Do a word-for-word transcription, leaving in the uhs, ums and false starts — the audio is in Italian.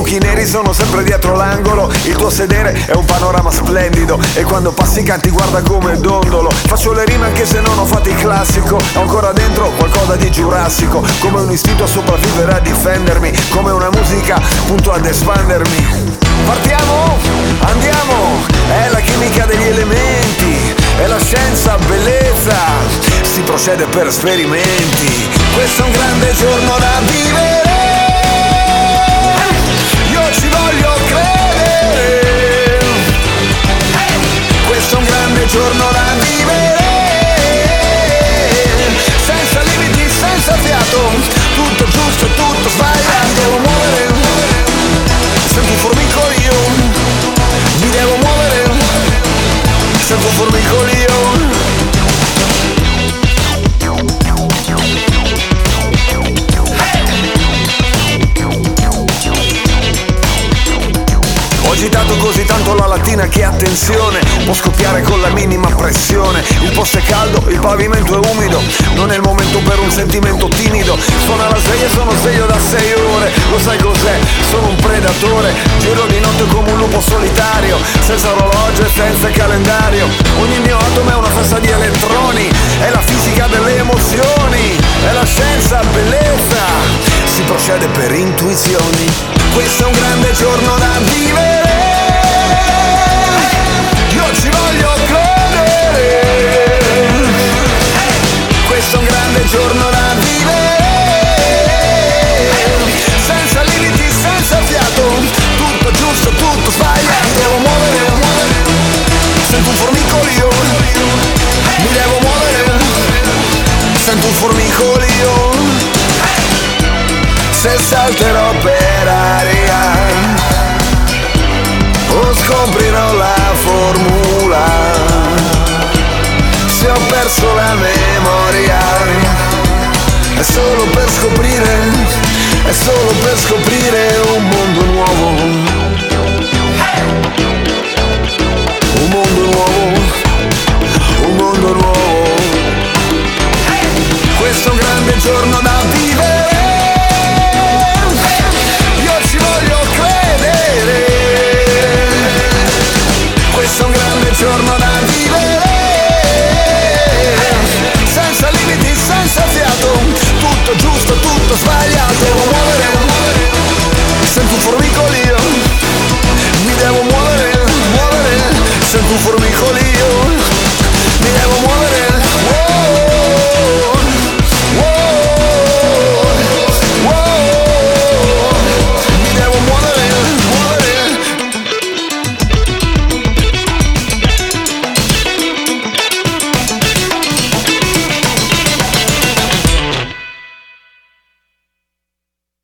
buchi neri sono sempre dietro l'angolo. Il tuo sedere è un panorama splendido e quando passi canti guarda come dondolo. Faccio le rime anche se non ho fatto il classico. Ho ancora dentro qualcosa di giurassico, come un istinto a sopravvivere, a difendermi, come una musica punto ad espandermi. Partiamo, andiamo, è la chimica degli elementi, è la scienza, bellezza, si procede per esperimenti. Questo è un grande giorno da vivere, io ci voglio credere. Questo è un grande giorno da vivere, senza limiti, senza fiato, tutto giusto e tutto sbagliato. Devo muovere, sento un formicolio, mi devo muovere, sento un formicolio. Ho agitato così tanto la lattina che attenzione, può scoppiare con la minima pressione. Il posto è caldo, il pavimento è umido, non è il momento per un sentimento timido. Suona la sveglia, sono sveglio da sei ore, lo sai cos'è? Sono un predatore, giro di notte come un lupo solitario, senza orologio e senza calendario. Ogni mio atomo è una festa di elettroni, è la fisica delle emozioni, è la scienza, bellezza, si procede per intuizioni. Questo è un grande giorno da vivere, io ci voglio credere. Questo è un grande giorno da vivere, senza limiti, senza fiato, tutto giusto, tutto sbagliato. Mi devo muovere, sento un formicolio, mi devo muovere, sento un formicolio. Se salterò per aria o scoprirò la formula, se ho perso la memoria, è solo per scoprire, è solo per scoprire un mondo nuovo.